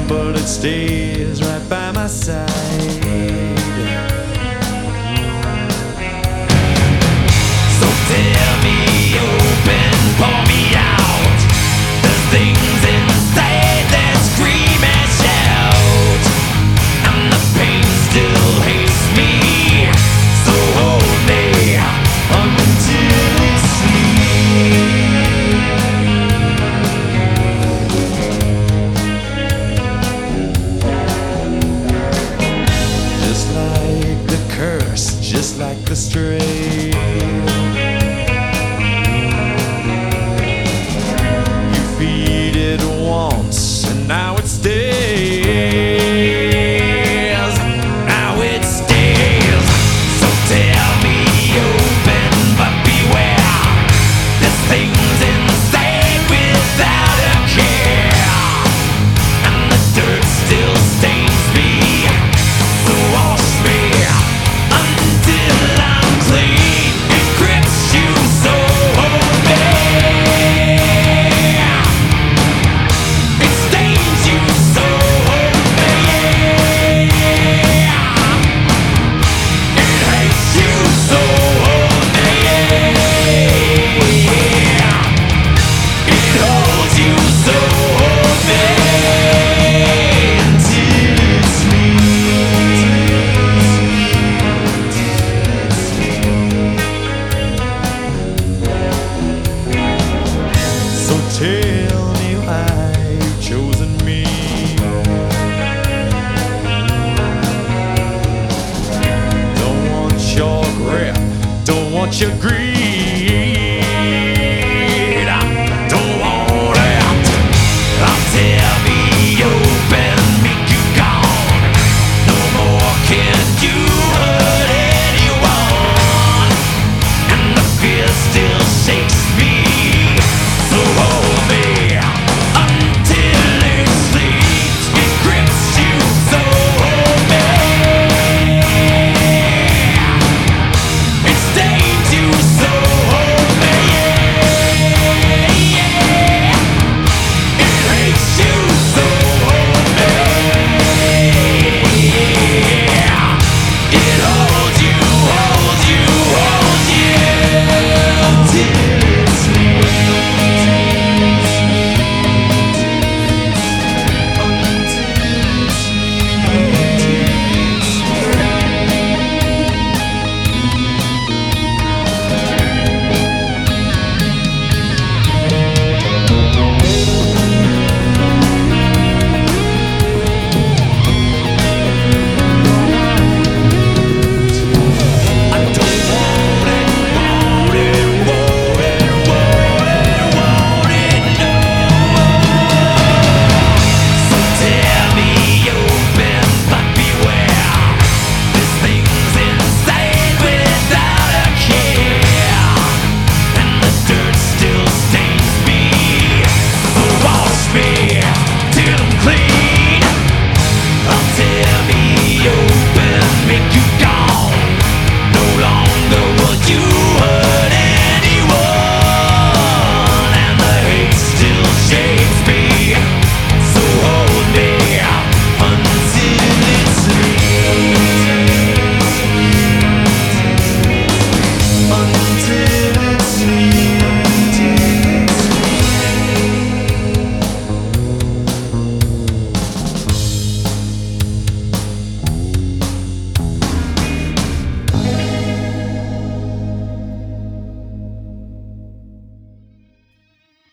but it stays right by my side. So tear me open, pour me out. There's things inside that scream and shout, and the pain still hates me. So hold me until we sleep. Just like the curse, just like the stray, you feed it once and now it stays. Now it stays. So tear me open, but beware. There's things inside without a care, and the dirt still stains me. So wash me until I'm clean. It grips you, so hold me. It stains you, so hold me. It hates you, so hold me. It holds you, so hold me. Until it's me. So tell me why you've chosen me. Don't want your grip, don't want your greed.